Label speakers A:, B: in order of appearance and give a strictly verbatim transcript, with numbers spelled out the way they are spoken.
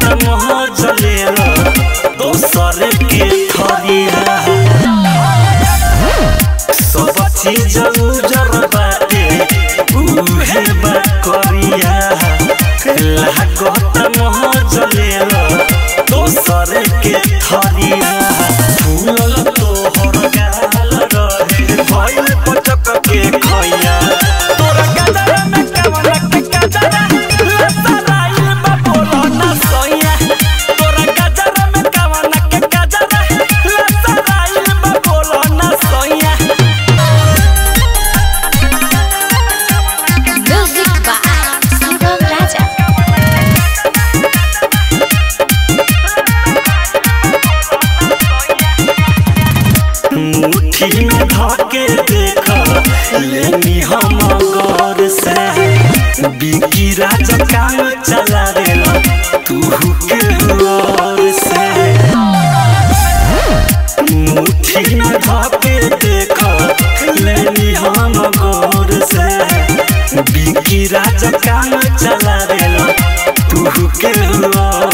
A: मोह जलेला दोसर के थरिया सब चीज उजर बाटे उहे बा करिया लागत मोह जलेला दोसर के थरिया फूलल तोहर गाल रहे भइल पचक के खैया तोरा गजरा में कवना के गजरा लसराइल बा बोलो ना सोया तोरा गजरा में कवना के गजरा लसराइल बा बोलो ना सोया
B: Music by Sugam Raja.
A: मुट्ठी में धके देख लेनी हम गौर से बिकी राजा काम चला देला तू के गौर से मुट्ठी में धके देख लेनी हम गौर से बिकी राजा काम चला देला तू के गौर